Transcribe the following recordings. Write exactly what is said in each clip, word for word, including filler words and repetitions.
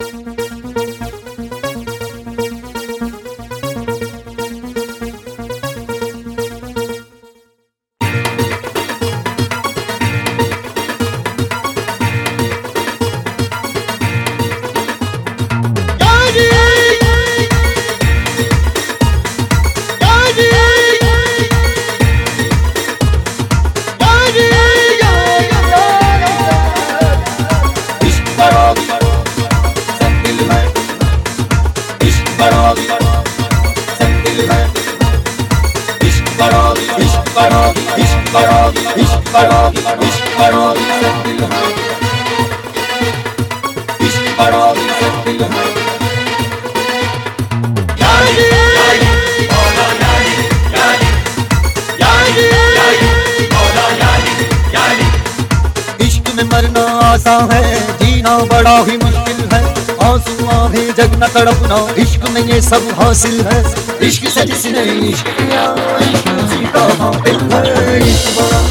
इश्क में मरना आसान है, जीना बड़ा ही मुश्किल है। आंसू आहे जग न तड़पना, इश्क में ये सब हासिल है। इश्क से जिसने इश्क किया, इश्क उसी का हासिल है। इश्क बड़ा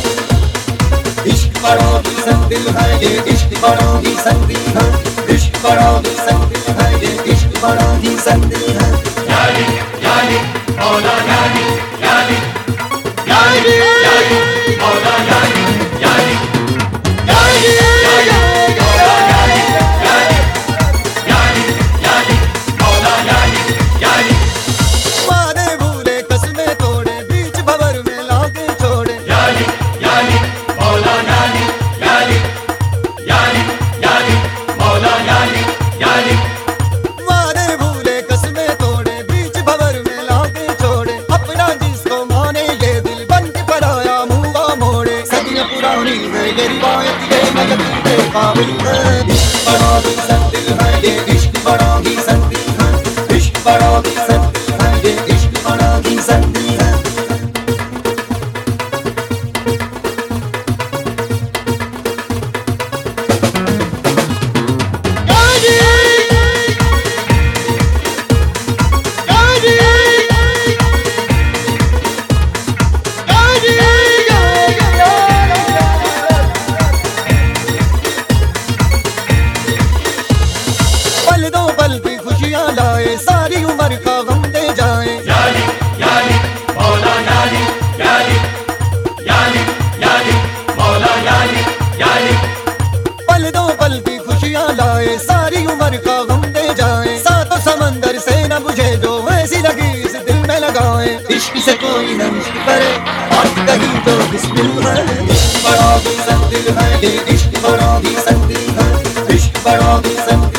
इश्क बड़ा ही संदिल है, ये इश्क बड़ा ही संदिल है। इश्क बड़ा ही संदिल है, ये इश्क बड़ा ही संदिल है। यानी यानी मौला यानी यानी यानी यानी मौला यानी यानी यानी यानी मौला यानी यानी यानी यानी मौला यानी यानी। वादे भूले कसमें तोड़े, बीच भंवर में लाके छोड़े। यानी यानी मौला यानी यानी यानी यानी मौला यानी यानी। वादे भूले कसमें तोड़े, बीच भंवर में लाके छोड़े। अपना जिसको माने ये दिल बन के पराया मुंगा मोड़े। सदियां पुरानी है ये रिवायत, ये मदद के काबिल है। इश्क बड़ा ही संदिल है, ये इश्क बड़ा ही संदिल है। इश्क बड़ा ही संदिल है, ये इश्क बड़ा ही संदिल है। पल दो पल की खुशियां लाए, सारी उम्र का गम दे जाए। यानी यानी मौला यानी यानी यानी यानी मौला यानी यानी। पल दो पल की खुशियां लाए, सारी उम्र का गम दे जाए। सातों समंदर से न बुझे जो ऐसी लगी इस दिल में लगाए। इश्क से कोई न इश्क करे, बात कही तो बिस्मिल है। इश्क बड़ा ही संदिल है, ये इश्क बड़ा ही संदिल है। इश्क बड़ा ही संदिल